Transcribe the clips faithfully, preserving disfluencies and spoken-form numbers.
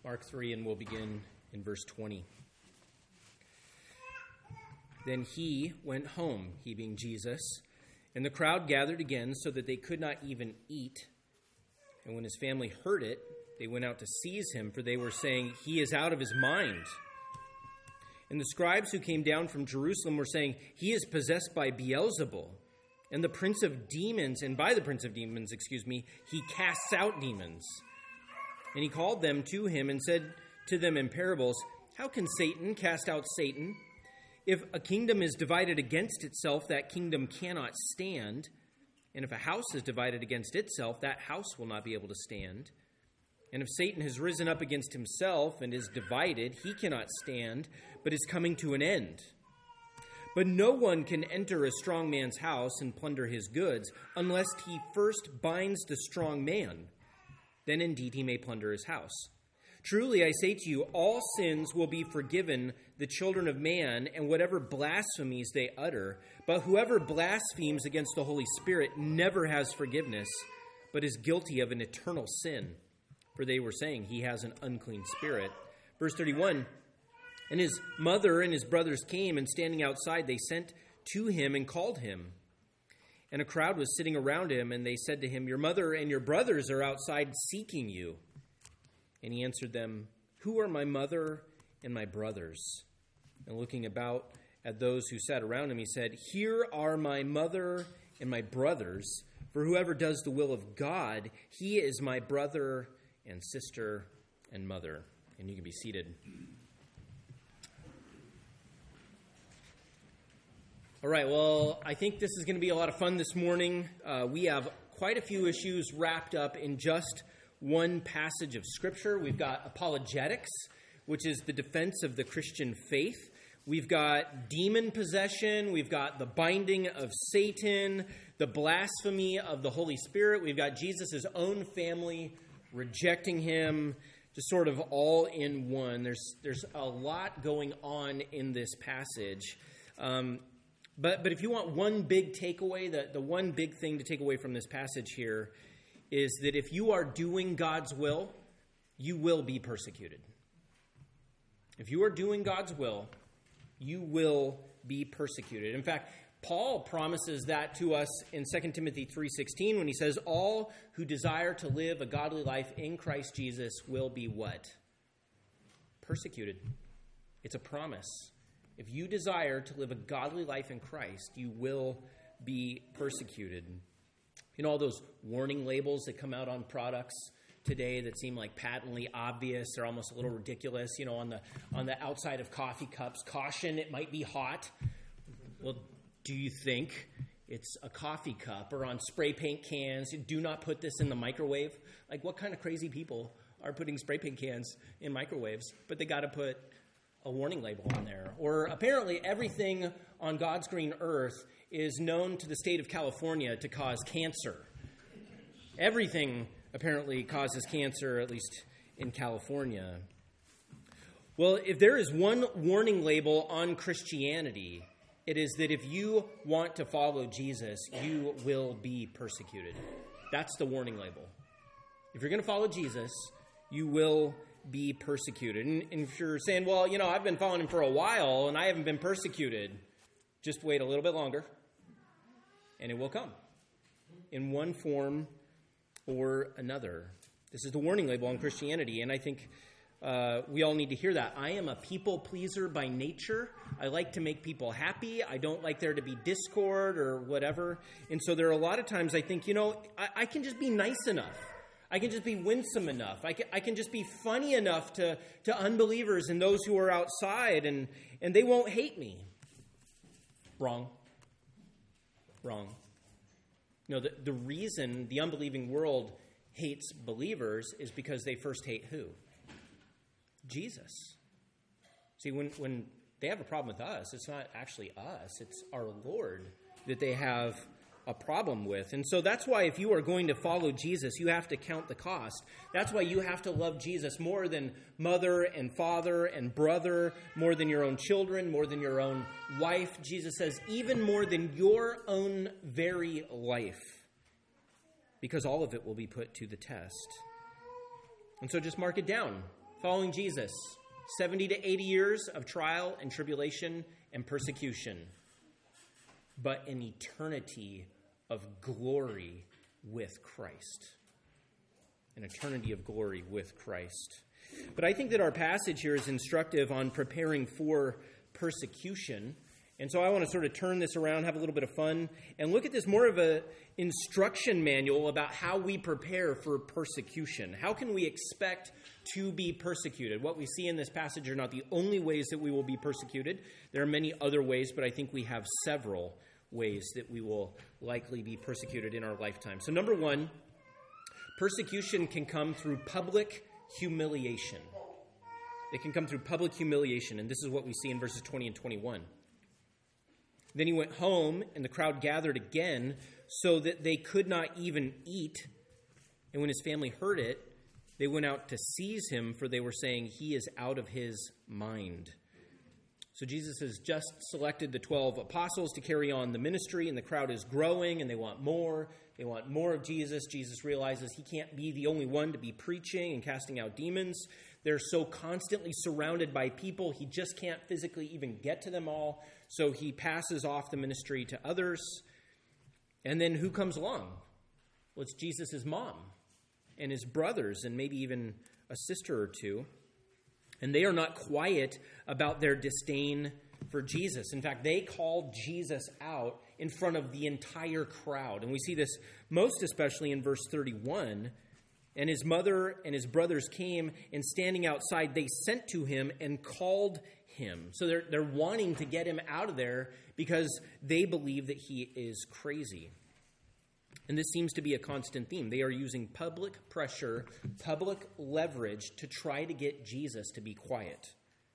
Mark three, and we'll begin in verse twenty. Then he went home, he being Jesus, and the crowd gathered again so that they could not even eat. And when his family heard it, they went out to seize him, for they were saying, "He is out of his mind." And the scribes who came down from Jerusalem were saying, "He is possessed by Beelzebul, and the prince of demons, and by the prince of demons, excuse me, he casts out demons." And he called them to him and said to them in parables, "How can Satan cast out Satan? If a kingdom is divided against itself, that kingdom cannot stand. And if a house is divided against itself, that house will not be able to stand. And if Satan has risen up against himself and is divided, he cannot stand, but is coming to an end. But no one can enter a strong man's house and plunder his goods unless he first binds the strong man. Then indeed he may plunder his house. Truly I say to you, all sins will be forgiven the children of man and whatever blasphemies they utter. But whoever blasphemes against the Holy Spirit never has forgiveness, but is guilty of an eternal sin." For they were saying, "He has an unclean spirit." Verse thirty-one, "And his mother and his brothers came, and standing outside they sent to him and called him. And a crowd was sitting around him, and they said to him, 'Your mother and your brothers are outside seeking you.' And he answered them, 'Who are my mother and my brothers?' And looking about at those who sat around him, he said, 'Here are my mother and my brothers. For whoever does the will of God, he is my brother and sister and mother.'" And you can be seated. All right, well, I think this is going to be a lot of fun this morning. Uh, we have quite a few issues wrapped up in just one passage of Scripture. We've got apologetics, which is the defense of the Christian faith. We've got demon possession. We've got the binding of Satan, the blasphemy of the Holy Spirit. We've got Jesus' own family rejecting him, just sort of all in one. There's there's a lot going on in this passage. Um, but but if you want one big takeaway, the, the one big thing to take away from this passage here is that if you are doing God's will, you will be persecuted. If you are doing God's will, you will be persecuted. In fact, Paul promises that to us in Second Timothy three sixteen when he says, "All who desire to live a godly life in Christ Jesus will be" what? Persecuted. It's a promise. If you desire to live a godly life in Christ, you will be persecuted. You know all those warning labels that come out on products today that seem like patently obvious? They're almost a little ridiculous. You know, on the on the outside of coffee cups, "Caution, it might be hot." Well, do you think it's a coffee cup? Or on spray paint cans, "Do not put this in the microwave." Like, what kind of crazy people are putting spray paint cans in microwaves? But they got to put a warning label on there. Or apparently everything on God's green earth is known to the state of California to cause cancer. Everything apparently causes cancer, at least in California. Well, if there is one warning label on Christianity, it is that if you want to follow Jesus, you will be persecuted. That's the warning label. If you're going to follow Jesus, you will be persecuted. And, and if you're saying, "Well, you know, I've been following him for a while and I haven't been persecuted," just wait a little bit longer and it will come in one form or another. This is the warning label on Christianity, and I think uh, we all need to hear that. I am a people pleaser by nature. I like to make people happy. I don't like there to be discord or whatever. And so there are a lot of times I think, you know, I, I can just be nice enough. I can just be winsome enough. I can, I can just be funny enough to, to unbelievers and those who are outside, and, and they won't hate me. Wrong. Wrong. No, the, the reason the unbelieving world hates believers is because they first hate who? Jesus. See, when, when they have a problem with us, it's not actually us, it's our Lord that they have a problem with. And so that's why if you are going to follow Jesus, you have to count the cost. That's why you have to love Jesus more than mother and father and brother, more than your own children, more than your own wife. Jesus says, even more than your own very life, because all of it will be put to the test. And so just mark it down. following Jesus. seventy to eighty years of trial and tribulation and persecution, but an eternity of glory with Christ. An eternity of glory with Christ. But I think that our passage here is instructive on preparing for persecution. And so I want to sort of turn this around, have a little bit of fun, and look at this more of an instruction manual about how we prepare for persecution. How can we expect to be persecuted? What we see in this passage are not the only ways that we will be persecuted. There are many other ways, but I think we have several ways that we will likely be persecuted in our lifetime. So number one, persecution can come through public humiliation. It can come through public humiliation, and this is what we see in verses twenty and twenty-one. Then he went home, and the crowd gathered again, so that they could not even eat. And when his family heard it, they went out to seize him, for they were saying, he is out of his mind. So Jesus has just selected the twelve apostles to carry on the ministry, and the crowd is growing, and they want more. They want more of Jesus. Jesus realizes he can't be the only one to be preaching and casting out demons. They're so constantly surrounded by people, he just can't physically even get to them all. So he passes off the ministry to others. And then who comes along? Well, it's Jesus' mom and his brothers and maybe even a sister or two. And they are not quiet about their disdain for Jesus. In fact, they called Jesus out in front of the entire crowd. And we see this most especially in verse thirty-one. And his mother and his brothers came, and standing outside, they sent to him and called him. So they're, they're wanting to get him out of there because they believe that he is crazy. And this seems to be a constant theme. They are using public pressure, public leverage to try to get Jesus to be quiet.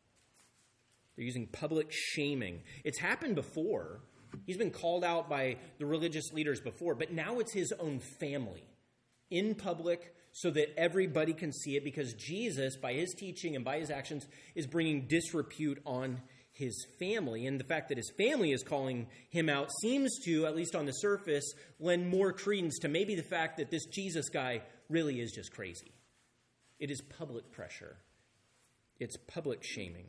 They're using public shaming. It's happened before. He's been called out by the religious leaders before, but now it's his own family in public so that everybody can see it, because Jesus, by his teaching and by his actions, is bringing disrepute on his family. And the fact that his family is calling him out seems to, at least on the surface, lend more credence to maybe the fact that this Jesus guy really is just crazy. It is public pressure. It's public shaming.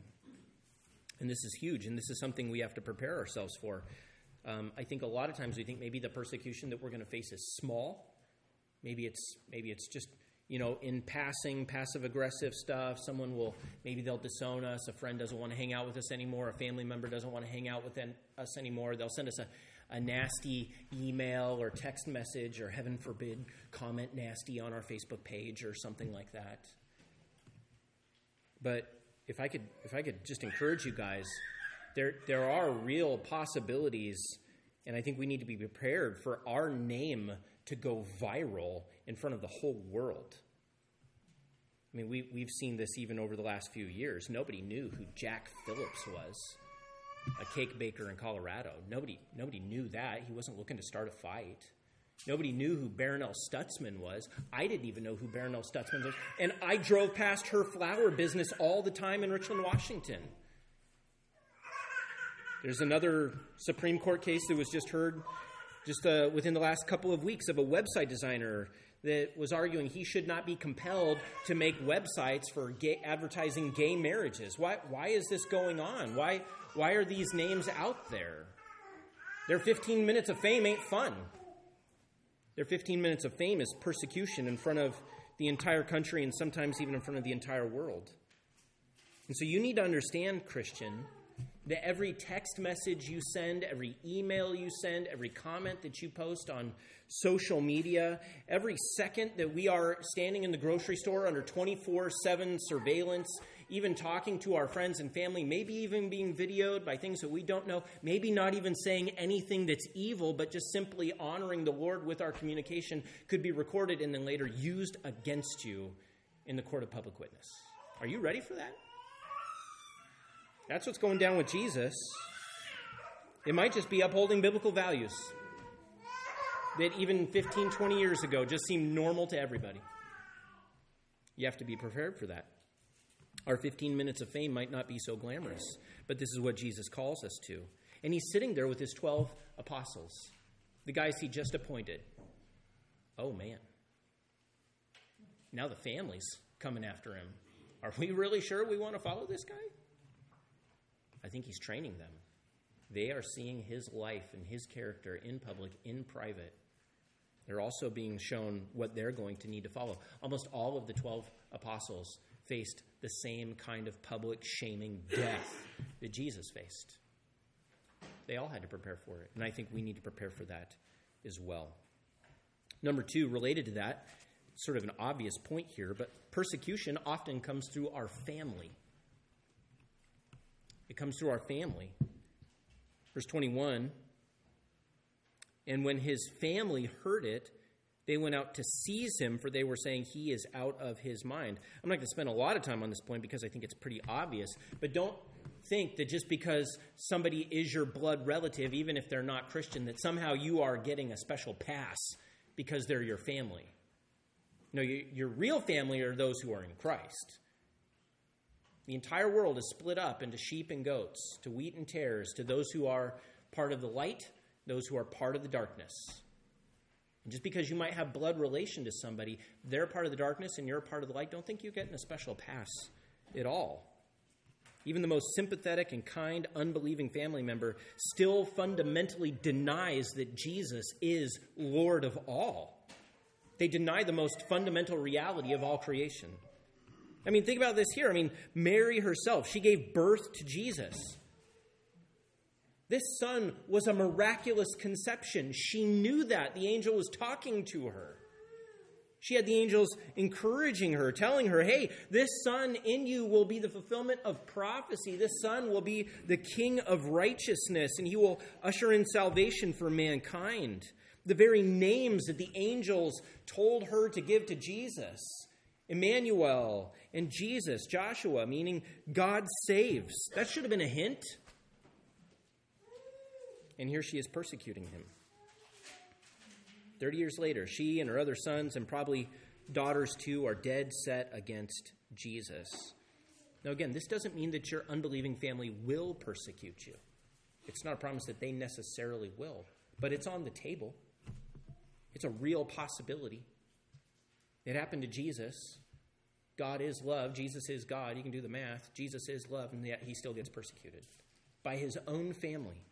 And this is huge, and this is something we have to prepare ourselves for. Um, I think a lot of times we think maybe the persecution that we're going to face is small. Maybe it's maybe it's just, you know, in passing, passive-aggressive stuff. Someone will, maybe they'll disown us. A friend doesn't want to hang out with us anymore. A family member doesn't want to hang out with us anymore. They'll send us a, a nasty email or text message or, heaven forbid, comment nasty on our Facebook page or something like that. But if I could if I could just encourage you guys, there there are real possibilities, and I think we need to be prepared for our name to go viral in front of the whole world. I mean, we, we've seen this even over the last few years. Nobody knew who Jack Phillips was, a cake baker in Colorado. Nobody nobody knew that. He wasn't looking to start a fight. Nobody knew who Baronelle Stutzman was. I didn't even know who Baronelle Stutzman was. And I drove past her flower business all the time in Richland, Washington. There's another Supreme Court case that was just heard just uh, within the last couple of weeks of a website designer that was arguing he should not be compelled to make websites for gay, advertising gay marriages. Why, why is this going on? Why, why are these names out there? Their fifteen minutes of fame ain't fun. Their fifteen minutes of fame is persecution in front of the entire country and sometimes even in front of the entire world. And so you need to understand, Christian, that every text message you send, every email you send, every comment that you post on social media, every second that we are standing in the grocery store under twenty-four seven surveillance, even talking to our friends and family, maybe even being videoed by things that we don't know, maybe not even saying anything that's evil, but just simply honoring the Lord with our communication, could be recorded and then later used against you in the court of public witness. Are you ready for that? That's what's going down with Jesus. It might just be upholding biblical values that even fifteen, twenty years ago just seemed normal to everybody. You have to be prepared for that. Our fifteen minutes of fame might not be so glamorous, but this is what Jesus calls us to. And he's sitting there with his twelve apostles, the guys he just appointed. Oh, man. Now the family's coming after him. Are we really sure we want to follow this guy? I think he's training them. They are seeing his life and his character in public, in private. They're also being shown what they're going to need to follow. Almost all of the twelve apostles faced the same kind of public shaming death that Jesus faced. They all had to prepare for it, and I think we need to prepare for that as well. Number two, related to that, sort of an obvious point here, but persecution often comes through our family. It comes through our family. Verse twenty-one, and when his family heard it, they went out to seize him, for they were saying he is out of his mind. I'm not going to spend a lot of time on this point because I think it's pretty obvious, but don't think that just because somebody is your blood relative, even if they're not Christian, that somehow you are getting a special pass because they're your family. No, you, your real family are those who are in Christ. The entire world is split up into sheep and goats, to wheat and tares, to those who are part of the light, those who are part of the darkness. And just because you might have blood relation to somebody, they're part of the darkness and you're part of the light, don't think you're getting a special pass at all. Even the most sympathetic and kind, unbelieving family member still fundamentally denies that Jesus is Lord of all. They deny the most fundamental reality of all creation. I mean, think about this here. I mean, Mary herself, she gave birth to Jesus. This son was a miraculous conception. She knew that. The angel was talking to her. She had the angels encouraging her, telling her, hey, this son in you will be the fulfillment of prophecy. This son will be the king of righteousness, and he will usher in salvation for mankind. The very names that the angels told her to give to Jesus, Emmanuel and Jesus, Joshua, meaning God saves. That should have been a hint. And here she is persecuting him. Thirty years later, she and her other sons, and probably daughters too, are dead set against Jesus. Now again, this doesn't mean that your unbelieving family will persecute you. It's not a promise that they necessarily will, but it's on the table. It's a real possibility. It happened to Jesus. God is love. Jesus is God. You can do the math. Jesus is love, and yet he still gets persecuted by his own family.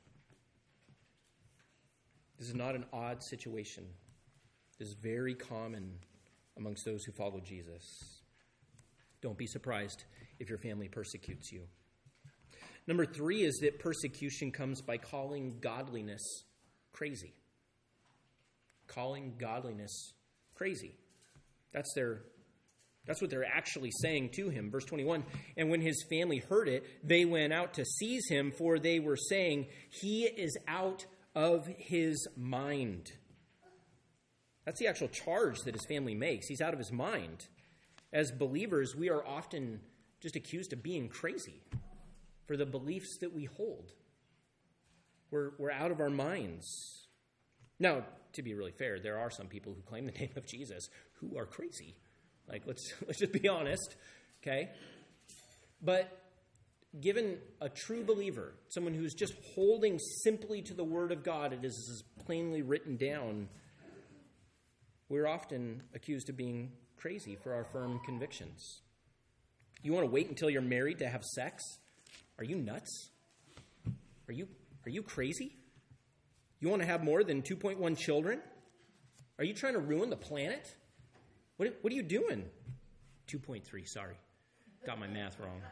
This is not an odd situation. This is very common amongst those who follow Jesus. Don't be surprised if your family persecutes you. Number three is that persecution comes by calling godliness crazy. Calling godliness crazy. That's their That's what they're actually saying to him. Verse twenty-one, and when his family heard it, they went out to seize him, for they were saying, he is out of his mind. That's the actual charge that his family makes. He's out of his mind. As believers, we are often just accused of being crazy for the beliefs that we hold. We're, we're out of our minds. Now, to be really fair, there are some people who claim the name of Jesus who are crazy. Like, let's let's just be honest, okay? But given a true believer, someone who's just holding simply to the Word of God, it is plainly written down, we're often accused of being crazy for our firm convictions. You want to wait until you're married to have sex? Are you nuts? Are you are you crazy? You want to have more than two point one children? Are you trying to ruin the planet? What, what are you doing? two point three, sorry. Got my math wrong.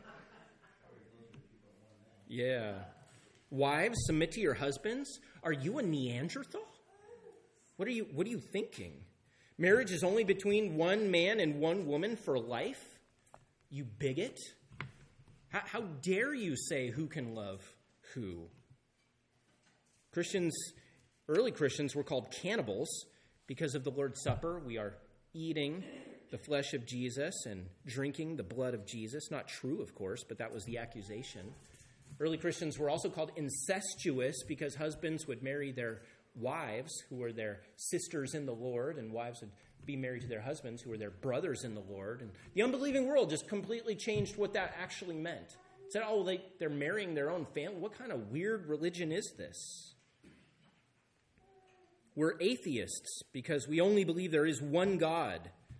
Yeah. Wives, submit to your husbands. Are you a Neanderthal? What are you what are you thinking? Marriage is only between one man and one woman for life? You bigot. How, how dare you say who can love who? Christians, early Christians were called cannibals because of the Lord's Supper. We are eating the flesh of Jesus and drinking the blood of Jesus. Not true, of course, but that was the accusation. Early Christians were also called incestuous because husbands would marry their wives who were their sisters in the Lord, and wives would be married to their husbands who were their brothers in the Lord. And the unbelieving world just completely changed what that actually meant. It said, oh, they, they're marrying their own family. What kind of weird religion is this? We're atheists because we only believe there is one God.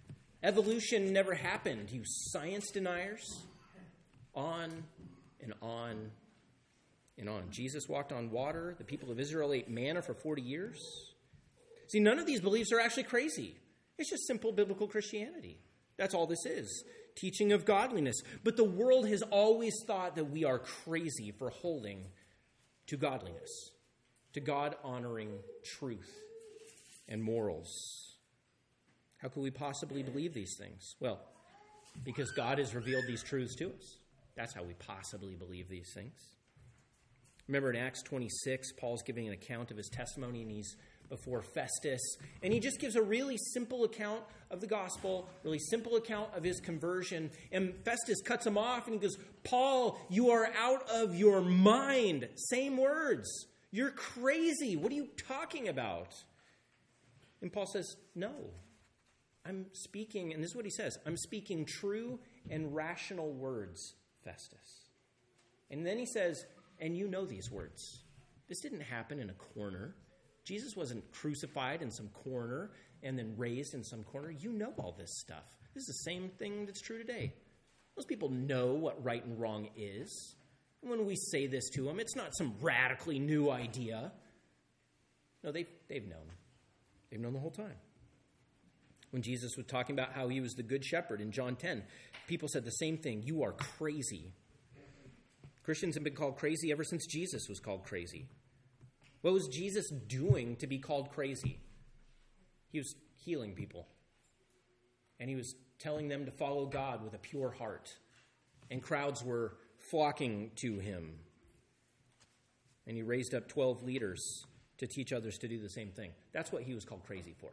Evolution never happened, you science deniers. On and on and on. Jesus walked on water. The people of Israel ate manna for forty years. See, none of these beliefs are actually crazy. It's just simple biblical Christianity. That's all this is. Teaching of godliness. But the world has always thought that we are crazy for holding to godliness, to God-honoring truth and morals. How could we possibly believe these things? Well, because God has revealed these truths to us. That's how we possibly believe these things. Remember in Acts twenty-six, Paul's giving an account of his testimony, and he's before Festus. And he just gives a really simple account of the gospel, really simple account of his conversion. And Festus cuts him off and he goes, Paul, you are out of your mind. Same words. You're crazy. What are you talking about? And Paul says, no, I'm speaking, and this is what he says, I'm speaking true and rational words, Festus. And then he says, and you know these words. This didn't happen in a corner. Jesus wasn't crucified in some corner and then raised in some corner. You know all this stuff. This is the same thing that's true today. Most people know what right and wrong is. And when we say this to them, it's not some radically new idea. No, they've, they've known. They've known the whole time. When Jesus was talking about how he was the good shepherd in John ten, people said the same thing. You are crazy. Christians have been called crazy ever since Jesus was called crazy. What was Jesus doing to be called crazy? He was healing people. And he was telling them to follow God with a pure heart. And crowds were flocking to him. And he raised up twelve leaders to teach others to do the same thing. That's what he was called crazy for.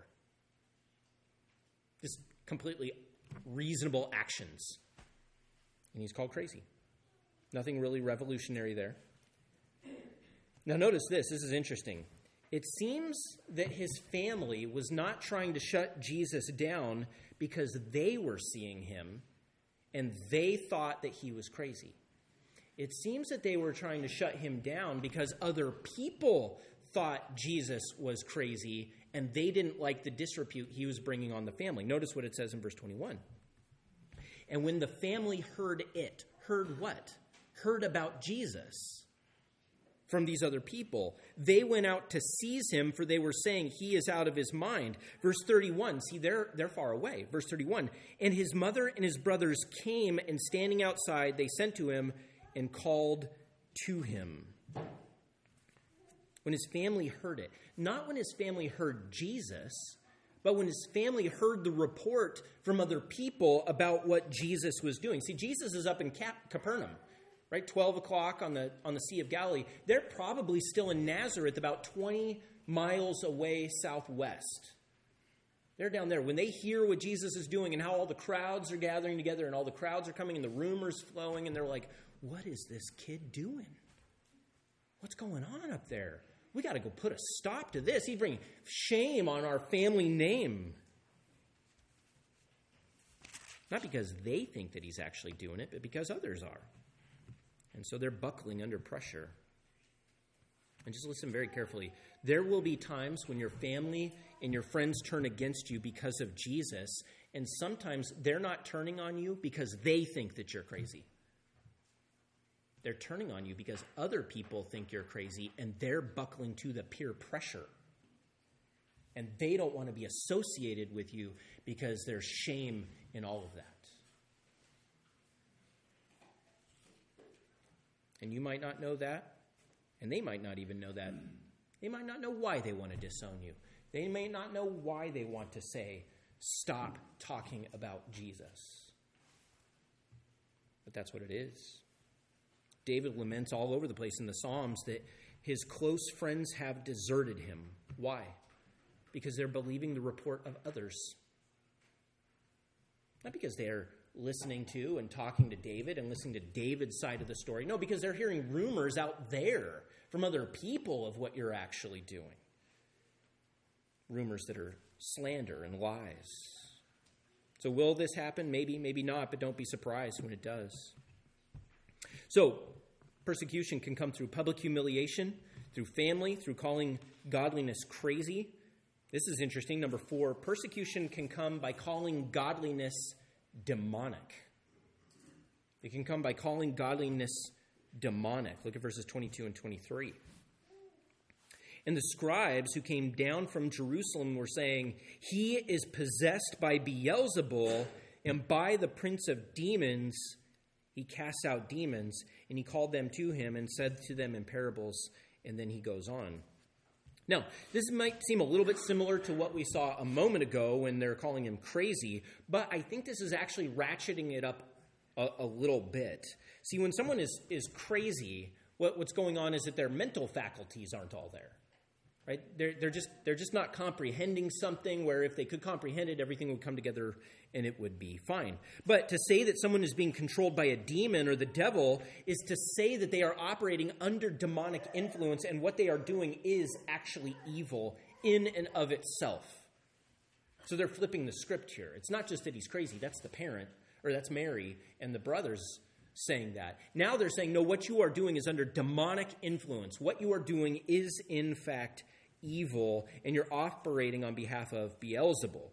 Just completely reasonable actions. And he's called crazy. Nothing really revolutionary there. Now notice this, this is interesting. It seems that his family was not trying to shut Jesus down because they were seeing him and they thought that he was crazy. It seems that they were trying to shut him down because other people thought Jesus was crazy and they didn't like the disrepute he was bringing on the family. Notice what it says in verse twenty-one. And when the family heard it, heard what? Heard about Jesus from these other people, they went out to seize him, for they were saying he is out of his mind. Verse thirty-one, see, they're, they're far away. Verse thirty-one, and his mother and his brothers came, and standing outside, they sent to him and called to him. When his family heard it, not when his family heard Jesus, but when his family heard the report from other people about what Jesus was doing. See, Jesus is up in Cap- Capernaum. Right, twelve o'clock on the on the Sea of Galilee. They're probably still in Nazareth, about twenty miles away southwest. They're down there. When they hear what Jesus is doing and how all the crowds are gathering together and all the crowds are coming and the rumors flowing, and they're like, what is this kid doing? What's going on up there? We got to go put a stop to this. He's bringing shame on our family name. Not because they think that he's actually doing it, but because others are. And so they're buckling under pressure. And just listen very carefully. There will be times when your family and your friends turn against you because of Jesus, and sometimes they're not turning on you because they think that you're crazy. They're turning on you because other people think you're crazy, and they're buckling to the peer pressure. And they don't want to be associated with you because there's shame in all of that. And you might not know that, and they might not even know that. They might not know why they want to disown you. They may not know why they want to say, stop talking about Jesus. But that's what it is. David laments all over the place in the Psalms that his close friends have deserted him. Why? Because they're believing the report of others. Not because they're listening to and talking to David and listening to David's side of the story. No, because they're hearing rumors out there from other people of what you're actually doing. Rumors that are slander and lies. So will this happen? Maybe, maybe not, but don't be surprised when it does. So persecution can come through public humiliation, through family, through calling godliness crazy. This is interesting. Number four, persecution can come by calling godliness demonic. It can come by calling godliness demonic. Look at verses twenty-two and twenty-three. And the scribes who came down from Jerusalem were saying, "He is possessed by Beelzebul, and by the prince of demons he casts out demons." And he called them to him and said to them in parables, and then he goes on. Now, this might seem a little bit similar to what we saw a moment ago when they're calling him crazy, but I think this is actually ratcheting it up a, a little bit. See, when someone is, is crazy, what, what's going on is that their mental faculties aren't all there. Right? They're, they're just they're just not comprehending something where if they could comprehend it, everything would come together and it would be fine. But to say that someone is being controlled by a demon or the devil is to say that they are operating under demonic influence, and what they are doing is actually evil in and of itself. So they're flipping the script here. It's not just that he's crazy. That's the parent, or that's Mary and the brothers saying that. Now they're saying, no, what you are doing is under demonic influence. What you are doing is, in fact, evil, and you're operating on behalf of Beelzebul.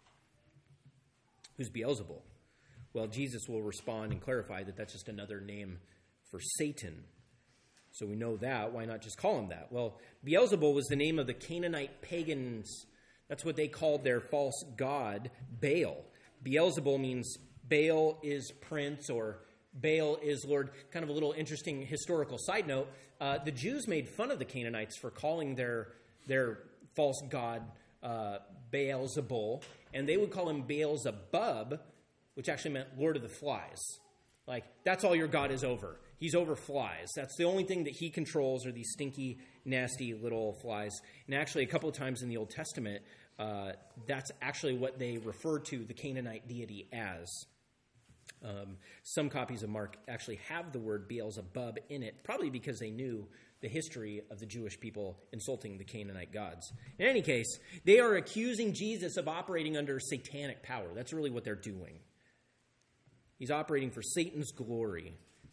Who's Beelzebul? Well, Jesus will respond and clarify that that's just another name for Satan. So we know that. Why not just call him that? Well, Beelzebul was the name of the Canaanite pagans. That's what they called their false god, Baal. Beelzebul means Baal is prince, or Baal is Lord. Kind of a little interesting historical side note. Uh, the Jews made fun of the Canaanites for calling their their false god uh, Beelzebul, and they would call him Beelzebub, which actually meant Lord of the Flies. Like, that's all your God is over. He's over flies. That's the only thing that he controls are these stinky, nasty little flies. And actually, a couple of times in the Old Testament, uh, that's actually what they refer to the Canaanite deity as. Um, some copies of Mark actually have the word Beelzebub in it, probably because they knew the history of the Jewish people insulting the Canaanite gods. In any case, they are accusing Jesus of operating under satanic power. That's really what they're doing. He's operating for Satan's glory.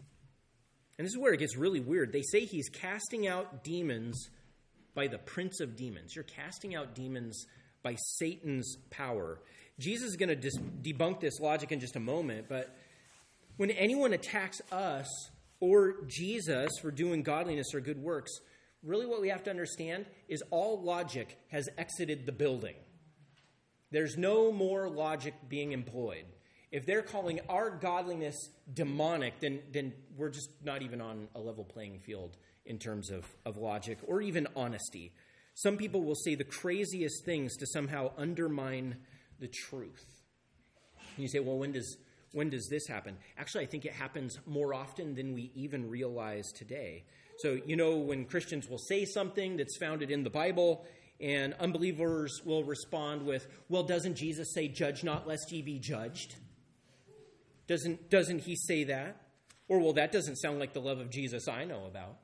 And this is where it gets really weird. They say he's casting out demons by the prince of demons. You're casting out demons by Satan's power. Jesus is going to dis- debunk this logic in just a moment, but when anyone attacks us or Jesus for doing godliness or good works, really what we have to understand is all logic has exited the building. There's no more logic being employed. If they're calling our godliness demonic, then, then we're just not even on a level playing field in terms of, of logic or even honesty. Some people will say the craziest things to somehow undermine the truth. And you say, well, when does when does this happen? Actually, I think it happens more often than we even realize today. So, you know, when Christians will say something that's founded in the Bible, and unbelievers will respond with, well, doesn't Jesus say, judge not lest ye be judged? Doesn't, doesn't he say that? Or, well, that doesn't sound like the love of Jesus I know about.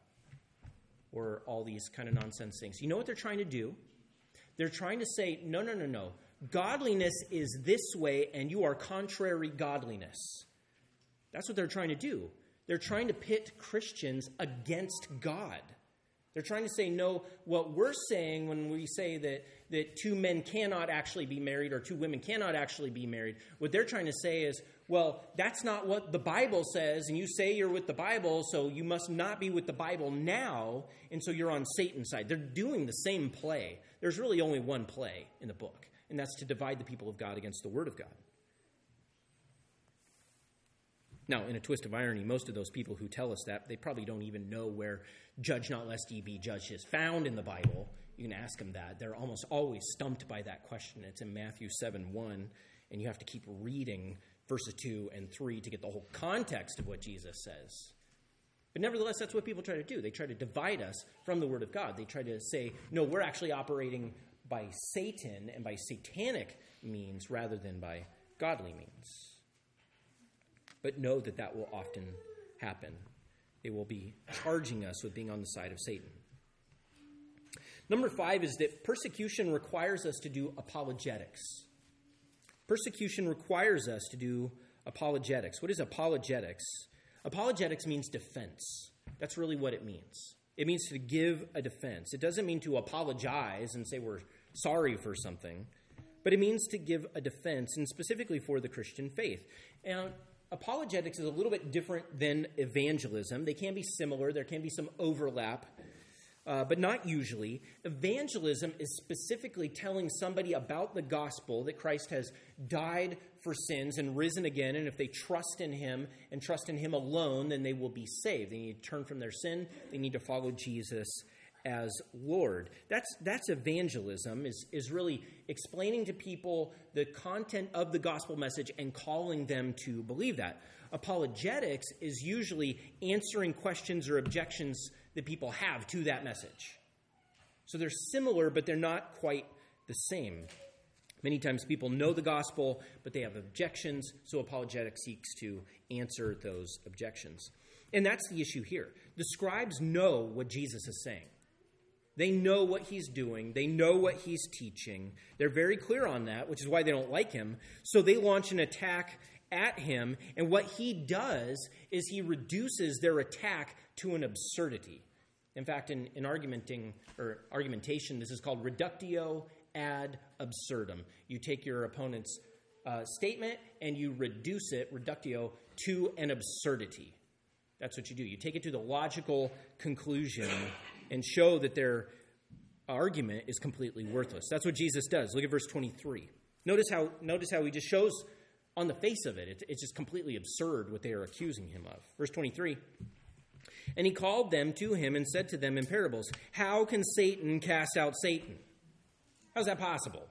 Or all these kind of nonsense things. You know what they're trying to do? They're trying to say, no, no, no, no. Godliness is this way, and you are contrary godliness. That's what they're trying to do. They're trying to pit Christians against God. They're trying to say, no, what we're saying when we say that, that two men cannot actually be married or two women cannot actually be married, what they're trying to say is, well, that's not what the Bible says, and you say you're with the Bible, so you must not be with the Bible now, and so you're on Satan's side. They're doing the same play. There's really only one play in the book, and that's to divide the people of God against the Word of God. Now, in a twist of irony, most of those people who tell us that, they probably don't even know where judge not lest ye be judged is found in the Bible. You can ask them that. They're almost always stumped by that question. It's in Matthew seven one, and you have to keep reading verses two and three to get the whole context of what Jesus says. But nevertheless, that's what people try to do. They try to divide us from the Word of God. They try to say, no, we're actually operating by Satan and by satanic means rather than by godly means. But know that that will often happen. They will be charging us with being on the side of Satan. Number five is that persecution requires us to do apologetics. Persecution requires us to do apologetics. What is apologetics? Apologetics means defense. That's really what it means. It means to give a defense. It doesn't mean to apologize and say we're sorry for something, but it means to give a defense, and specifically for the Christian faith. And apologetics is a little bit different than evangelism. They can be similar. There can be some overlap, uh, but not usually. Evangelism is specifically telling somebody about the gospel, that Christ has died for sins and risen again, and if they trust in him and trust in him alone, then they will be saved. They need to turn from their sin. They need to follow Jesus as Lord. That's that's evangelism, is, is really explaining to people the content of the gospel message and calling them to believe that. Apologetics is usually answering questions or objections that people have to that message. So they're similar, but they're not quite the same. Many times people know the gospel, but they have objections, so apologetics seeks to answer those objections. And that's the issue here. The scribes know what Jesus is saying. They know what he's doing. They know what he's teaching. They're very clear on that, which is why they don't like him. So they launch an attack at him, and what he does is he reduces their attack to an absurdity. In fact, in, in argumenting or argumentation, this is called reductio ad absurdum. You take your opponent's uh, statement and you reduce it, reductio, to an absurdity. That's what you do. You take it to the logical conclusion and show that their argument is completely worthless. That's what Jesus does. Look at verse twenty-three. Notice how notice how he just shows on the face of it, it's, it's just completely absurd what they are accusing him of. Verse twenty-three. And he called them to him and said to them in parables, how can Satan cast out Satan? How's that possible?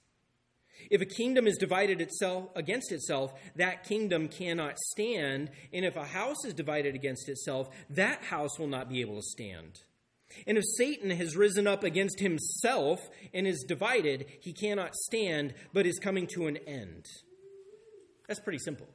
If a kingdom is divided itself against itself, that kingdom cannot stand. And if a house is divided against itself, that house will not be able to stand. And if Satan has risen up against himself and is divided, he cannot stand, but is coming to an end. That's pretty simple.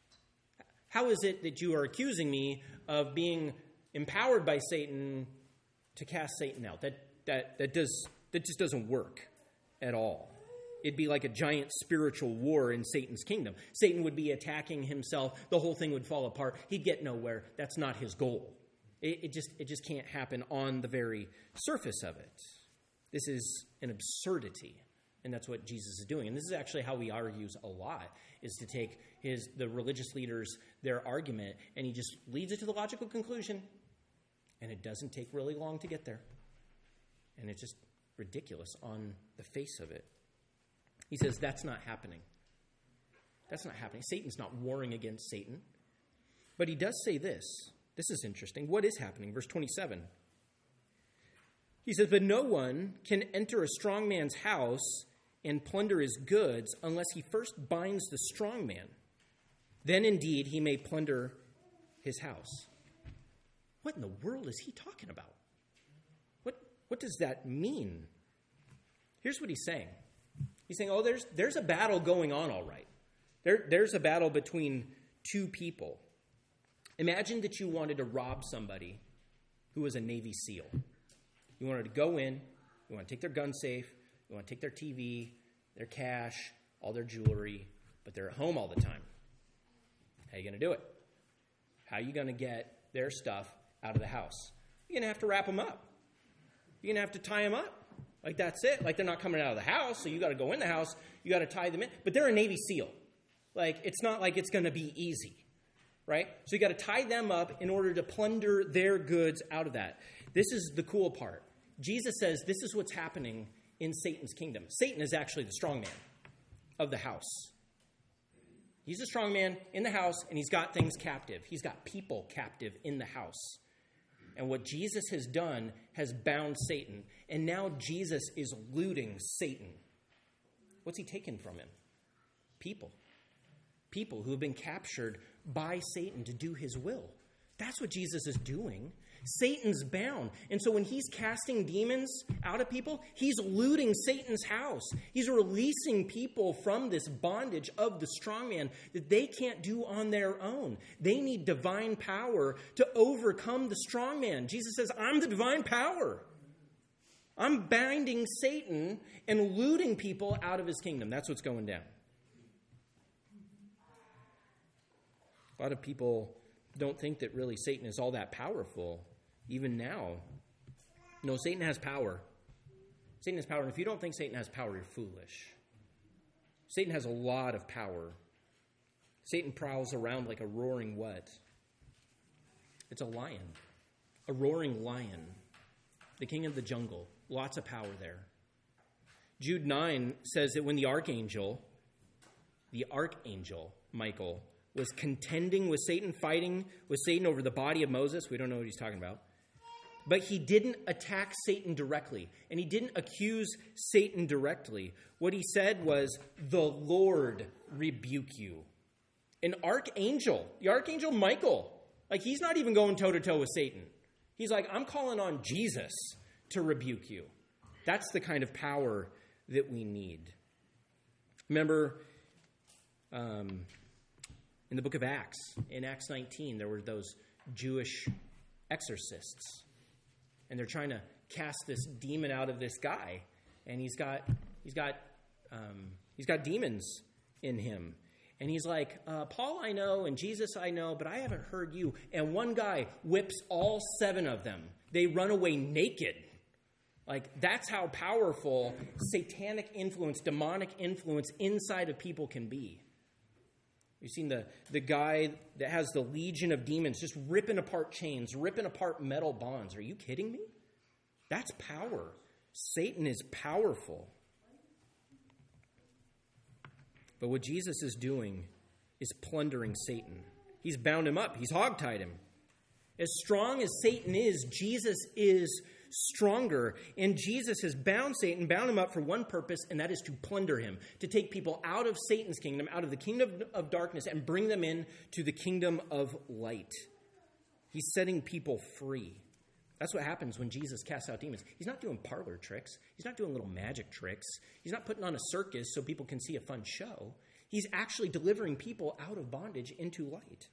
How is it that you are accusing me of being empowered by Satan to cast Satan out? That that that does that just doesn't work at all. It'd be like a giant spiritual war in Satan's kingdom. Satan would be attacking himself. The whole thing would fall apart. He'd get nowhere. That's not his goal. It, it just it just can't happen on the very surface of it. This is an absurdity, and that's what Jesus is doing. And this is actually how he argues a lot, is to take his the religious leaders, their argument, and he just leads it to the logical conclusion, and it doesn't take really long to get there. And it's just ridiculous on the face of it. He says that's not happening. That's not happening. Satan's not warring against Satan. But he does say this. This is interesting. What is happening? Verse twenty-seven. He says, but no one can enter a strong man's house and plunder his goods unless he first binds the strong man. Then indeed he may plunder his house. What in the world is he talking about? What, what does that mean? Here's what he's saying. He's saying, oh, there's there's a battle going on, all right. There, there's a battle between two people. Imagine that you wanted to rob somebody who was a Navy SEAL. You wanted to go in, you want to take their gun safe, you want to take their T V, their cash, all their jewelry, but they're at home all the time. How are you going to do it? How are you going to get their stuff out of the house? You're going to have to wrap them up. You're going to have to tie them up. Like, that's it. Like, they're not coming out of the house, so you got to go in the house. You got to tie them in. But they're a Navy SEAL. Like, it's not like it's going to be easy, right? So you got to tie them up in order to plunder their goods out of that. This is the cool part. Jesus says this is what's happening in Satan's kingdom. Satan is actually the strong man of the house. He's a strong man in the house, and he's got things captive. He's got people captive in the house. And what Jesus has done has bound Satan. And now Jesus is looting Satan. What's he taken from him? People. People who have been captured by Satan to do his will. That's what Jesus is doing. Satan's bound. And so when he's casting demons out of people, he's looting Satan's house. He's releasing people from this bondage of the strong man that they can't do on their own. They need divine power to overcome the strong man. Jesus says, I'm the divine power. I'm binding Satan and looting people out of his kingdom. That's what's going down. A lot of people don't think that really Satan is all that powerful, even now. No, Satan has power. Satan has power, and if you don't think Satan has power, you're foolish. Satan has a lot of power. Satan prowls around like a roaring what? It's a lion. A roaring lion. The king of the jungle. Lots of power there. Jude nine says that when the archangel, the archangel, Michael, was contending with Satan, fighting with Satan over the body of Moses, we don't know what he's talking about, but he didn't attack Satan directly, and he didn't accuse Satan directly. What he said was, "The Lord rebuke you." An archangel, the archangel Michael, like he's not even going toe-to-toe with Satan. He's like, I'm calling on Jesus to rebuke you. That's the kind of power that we need. Remember, um, in the book of Acts, in Acts nineteen, there were those Jewish exorcists. And they're trying to cast this demon out of this guy. And he's got he's got, um, he's got demons in him. And he's like, uh, Paul I know and Jesus I know, but I haven't heard you. And one guy whips all seven of them. They run away naked. Like, that's how powerful satanic influence, demonic influence inside of people can be. You've seen the, the guy that has the legion of demons just ripping apart chains, ripping apart metal bonds. Are you kidding me? That's power. Satan is powerful. But what Jesus is doing is plundering Satan. He's bound him up. He's hogtied him. As strong as Satan is, Jesus is stronger. And Jesus has bound Satan, bound him up for one purpose, and that is to plunder him, to take people out of Satan's kingdom, out of the kingdom of darkness, and bring them in to the kingdom of light. He's setting people free. That's what happens when Jesus casts out demons. He's not doing parlor tricks. He's not doing little magic tricks. He's not putting on a circus so people can see a fun show. He's actually delivering people out of bondage into light.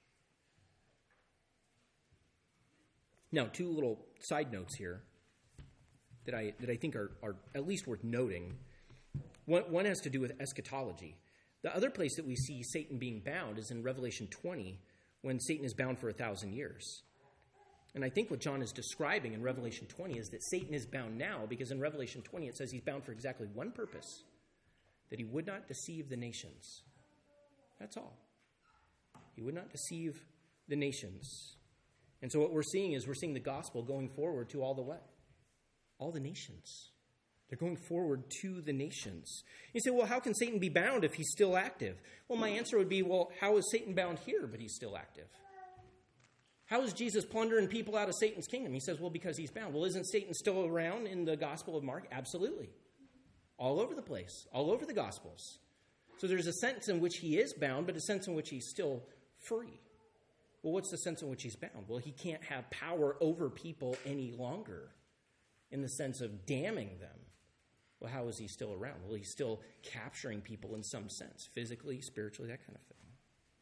Now, two little side notes here that I that I think are, are at least worth noting. One, one has to do with eschatology. The other place that we see Satan being bound is in Revelation twenty, when Satan is bound for a thousand years. And I think what John is describing in Revelation twenty is that Satan is bound now, because in Revelation twenty it says he's bound for exactly one purpose, that he would not deceive the nations. That's all. He would not deceive the nations. And so what we're seeing is we're seeing the gospel going forward to all the what? All the nations. They're going forward to the nations. You say, well, how can Satan be bound if he's still active? Well, my answer would be, well, how is Satan bound here, but he's still active? How is Jesus plundering people out of Satan's kingdom? He says, well, because he's bound. Well, isn't Satan still around in the Gospel of Mark? Absolutely. All over the place, all over the Gospels. So there's a sense in which he is bound, but a sense in which he's still free. Well, what's the sense in which he's bound? Well, he can't have power over people any longer in the sense of damning them. Well, how is he still around? Well, he's still capturing people in some sense, physically, spiritually, that kind of thing.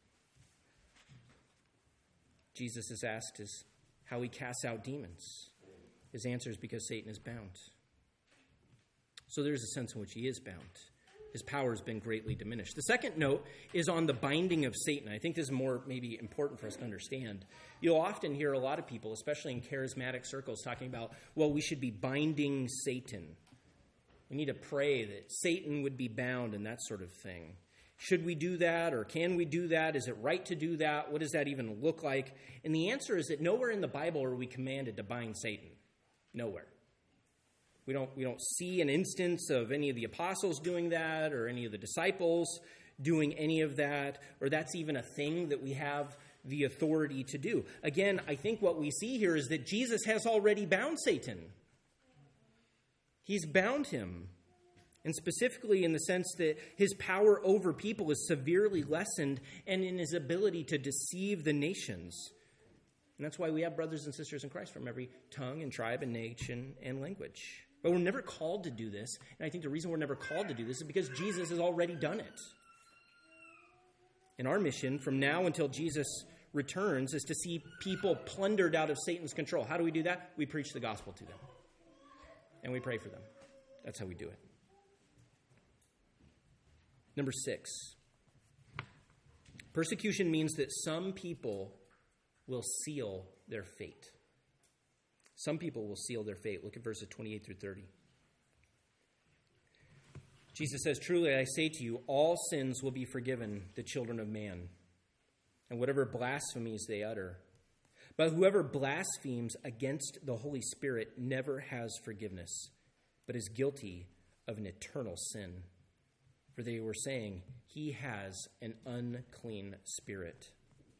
Jesus is asked is how he casts out demons. His answer is because Satan is bound. So there's a sense in which he is bound. His power has been greatly diminished. The second note is on the binding of Satan. I think this is more maybe important for us to understand. You'll often hear a lot of people, especially in charismatic circles, talking about, well, we should be binding Satan. We need to pray that Satan would be bound and that sort of thing. Should we do that, or can we do that? Is it right to do that? What does that even look like? And the answer is that nowhere in the Bible are we commanded to bind Satan. Nowhere. We don't, we don't see an instance of any of the apostles doing that, or any of the disciples doing any of that, or that's even a thing that we have the authority to do. Again, I think what we see here is that Jesus has already bound Satan. He's bound him. And specifically in the sense that his power over people is severely lessened, and in his ability to deceive the nations. And that's why we have brothers and sisters in Christ from every tongue and tribe and nation and language. But we're never called to do this. And I think the reason we're never called to do this is because Jesus has already done it. And our mission from now until Jesus returns is to see people plundered out of Satan's control. How do we do that? We preach the gospel to them. And we pray for them. That's how we do it. Number six. Persecution means that some people will seal their fate. Some people will seal their fate. Look at verses twenty-eight through thirty. Jesus says, "Truly I say to you, all sins will be forgiven the children of man, and whatever blasphemies they utter. But whoever blasphemes against the Holy Spirit never has forgiveness, but is guilty of an eternal sin. For they were saying, he has an unclean spirit."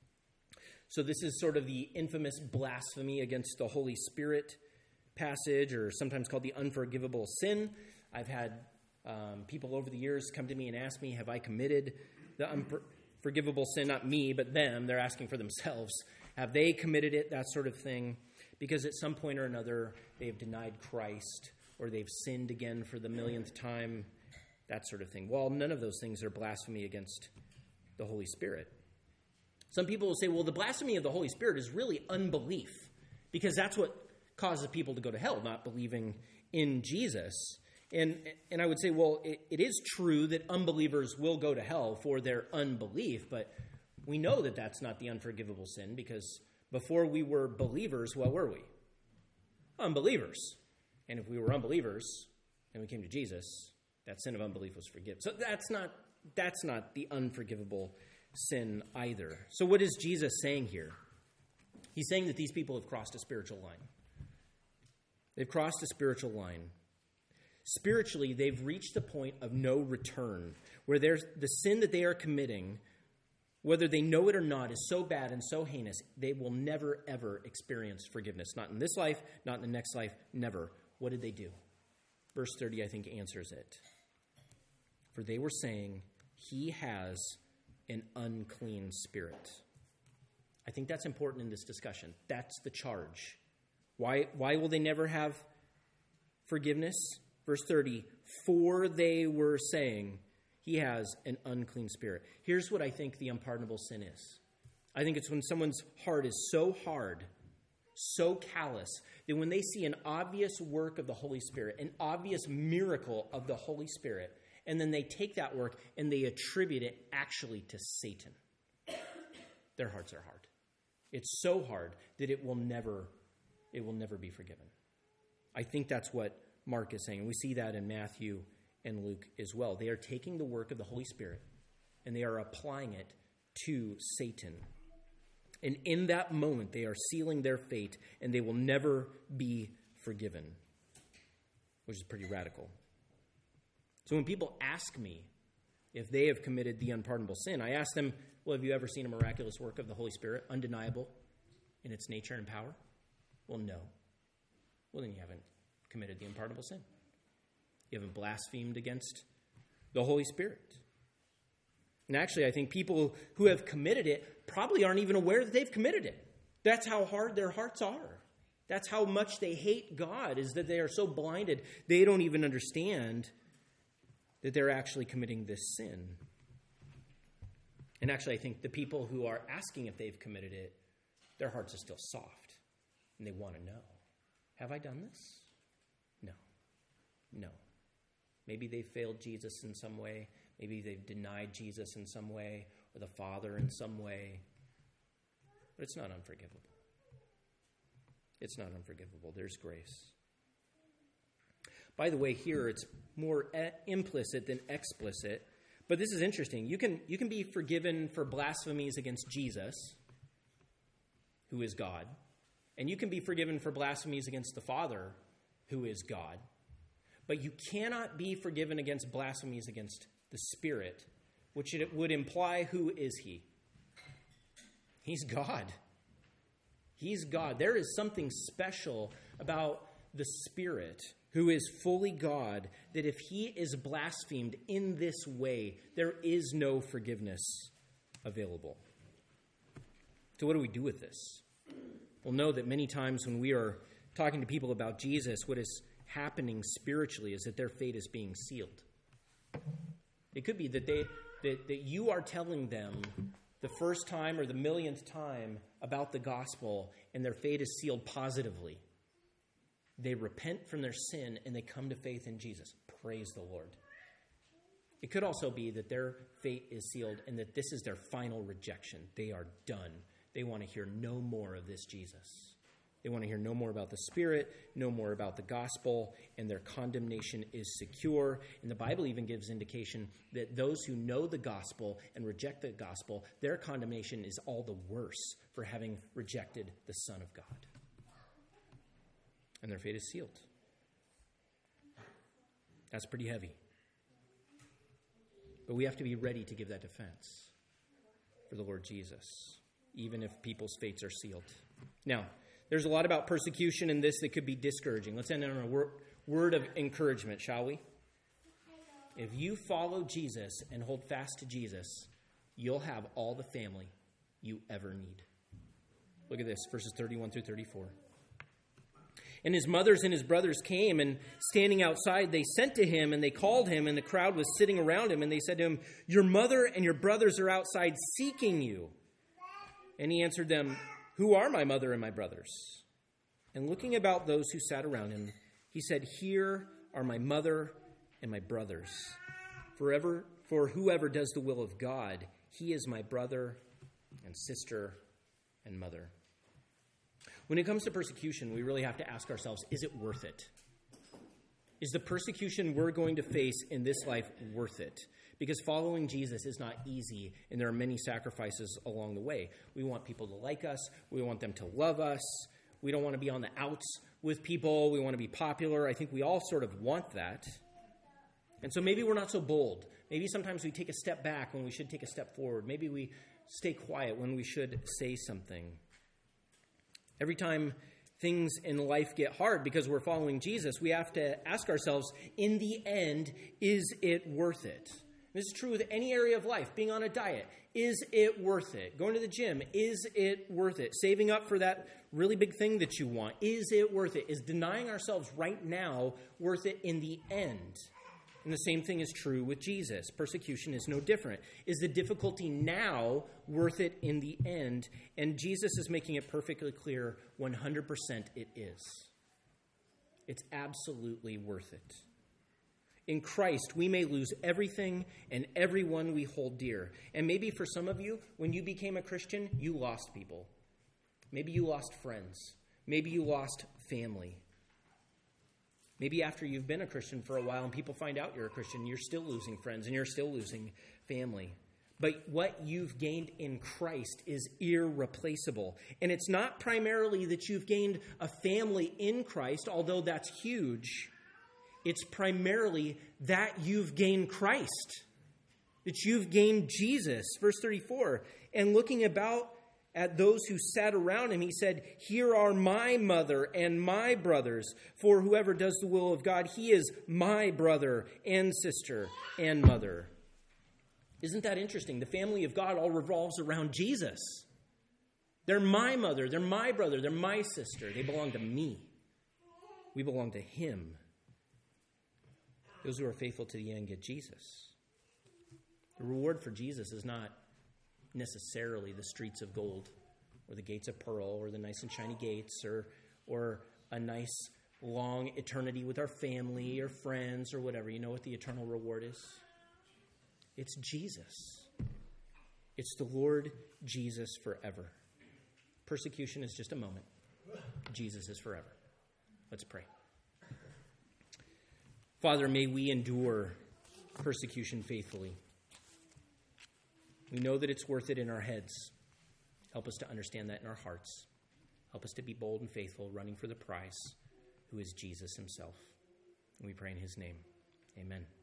So this is sort of the infamous blasphemy against the Holy Spirit passage, or sometimes called the unforgivable sin. I've had um, people over the years come to me and ask me, have I committed the unforgivable sin? Not me, but them. They're asking for themselves. Have they committed it? That sort of thing. Because at some point or another, they've denied Christ, or they've sinned again for the millionth time, that sort of thing. Well, none of those things are blasphemy against the Holy Spirit. Some people will say, well, the blasphemy of the Holy Spirit is really unbelief, because that's what causes people to go to hell, not believing in Jesus. And and I would say, well, it, it is true that unbelievers will go to hell for their unbelief, but we know that that's not the unforgivable sin, because before we were believers, what were we? Unbelievers. And if we were unbelievers and we came to Jesus, that sin of unbelief was forgiven. So that's not that's not the unforgivable sin either. So what is Jesus saying here? He's saying that these people have crossed a spiritual line. They've crossed a spiritual line. Spiritually, they've reached the point of no return, where there's the sin that they are committing, whether they know it or not, is so bad and so heinous, they will never, ever experience forgiveness. Not in this life, not in the next life, never. What did they do? Verse thirty, I think, answers it. For they were saying, he has an unclean spirit. I think that's important in this discussion. That's the charge. Why, why will they never have forgiveness? Verse thirty, for they were saying, he has an unclean spirit. Here's what I think the unpardonable sin is. I think it's when someone's heart is so hard, so callous, that when they see an obvious work of the Holy Spirit, an obvious miracle of the Holy Spirit, and then they take that work and they attribute it actually to Satan, their hearts are hard. It's so hard that it will never, it will never be forgiven. I think that's what Mark is saying. And we see that in Matthew and Luke as well. They are taking the work of the Holy Spirit and they are applying it to Satan. And in that moment, they are sealing their fate and they will never be forgiven, which is pretty radical. So when people ask me if they have committed the unpardonable sin, I ask them, well, have you ever seen a miraculous work of the Holy Spirit, undeniable in its nature and power? Well, no. Well, then you haven't committed the unpardonable sin. You haven't blasphemed against the Holy Spirit. And actually, I think people who have committed it probably aren't even aware that they've committed it. That's how hard their hearts are. That's how much they hate God, is that they are so blinded, they don't even understand that they're actually committing this sin. And actually, I think the people who are asking if they've committed it, their hearts are still soft, and they want to know, have I done this? No. No. Maybe they failed Jesus in some way. Maybe they've denied Jesus in some way, or the Father in some way. But it's not unforgivable. It's not unforgivable. There's grace. By the way, here it's more e- implicit than explicit. But this is interesting. You can, you can be forgiven for blasphemies against Jesus, who is God. And you can be forgiven for blasphemies against the Father, who is God. But you cannot be forgiven against blasphemies against the Spirit, which it would imply, who is he? He's God. He's God. There is something special about the Spirit, who is fully God, that if he is blasphemed in this way, there is no forgiveness available. So what do we do with this? We'll know that many times when we are talking to people about Jesus, what is happening spiritually is that their fate is being sealed. It could be that they that, that you are telling them the first time or the millionth time about the gospel, and their fate is sealed positively. They repent from their sin and they come to faith in Jesus. Praise the Lord. It could also be that their fate is sealed and that this is their final rejection. They are done. They want to hear no more of this Jesus. They want to hear no more about the Spirit, no more about the gospel, and their condemnation is secure. And the Bible even gives indication that those who know the gospel and reject the gospel, their condemnation is all the worse for having rejected the Son of God. And their fate is sealed. That's pretty heavy. But we have to be ready to give that defense for the Lord Jesus, even if people's fates are sealed. Now, there's a lot about persecution in this that could be discouraging. Let's end on a wor- word of encouragement, shall we? If you follow Jesus and hold fast to Jesus, you'll have all the family you ever need. Look at this, verses thirty-one through thirty-four. And his mothers and his brothers came, and standing outside, they sent to him, and they called him, and the crowd was sitting around him, and they said to him, "Your mother and your brothers are outside seeking you." And he answered them, "Who are my mother and my brothers?" And looking about those who sat around him, he said, "Here are my mother and my brothers. Forever, for whoever does the will of God, he is my brother and sister and mother." When it comes to persecution, we really have to ask ourselves, is it worth it? Is the persecution we're going to face in this life worth it? Because following Jesus is not easy, and there are many sacrifices along the way. We want people to like us. We want them to love us. We don't want to be on the outs with people. We want to be popular. I think we all sort of want that. And so maybe we're not so bold. Maybe sometimes we take a step back when we should take a step forward. Maybe we stay quiet when we should say something. Every time things in life get hard because we're following Jesus, we have to ask ourselves, in the end, is it worth it? This is true with any area of life. Being on a diet, is it worth it? Going to the gym, is it worth it? Saving up for that really big thing that you want, is it worth it? Is denying ourselves right now worth it in the end? And the same thing is true with Jesus. Persecution is no different. Is the difficulty now worth it in the end? And Jesus is making it perfectly clear, one hundred percent it is. It's absolutely worth it. In Christ, we may lose everything and everyone we hold dear. And maybe for some of you, when you became a Christian, you lost people. Maybe you lost friends. Maybe you lost family. Maybe after you've been a Christian for a while and people find out you're a Christian, you're still losing friends and you're still losing family. But what you've gained in Christ is irreplaceable. And it's not primarily that you've gained a family in Christ, although that's huge. It's primarily that you've gained Christ, that you've gained Jesus. Verse thirty-four, and looking about at those who sat around him, he said, "Here are my mother and my brothers, for whoever does the will of God, he is my brother and sister and mother." Isn't that interesting? The family of God all revolves around Jesus. They're my mother, they're my brother, they're my sister. They belong to me. We belong to him. Those who are faithful to the end get Jesus. The reward for Jesus is not necessarily the streets of gold or the gates of pearl or the nice and shiny gates or or a nice long eternity with our family or friends or whatever. You know what the eternal reward is? It's Jesus. It's the Lord Jesus forever. Persecution is just a moment. Jesus is forever. Let's pray. Father, may we endure persecution faithfully. We know that it's worth it in our heads. Help us to understand that in our hearts. Help us to be bold and faithful, running for the prize, who is Jesus himself. And we pray in his name. Amen.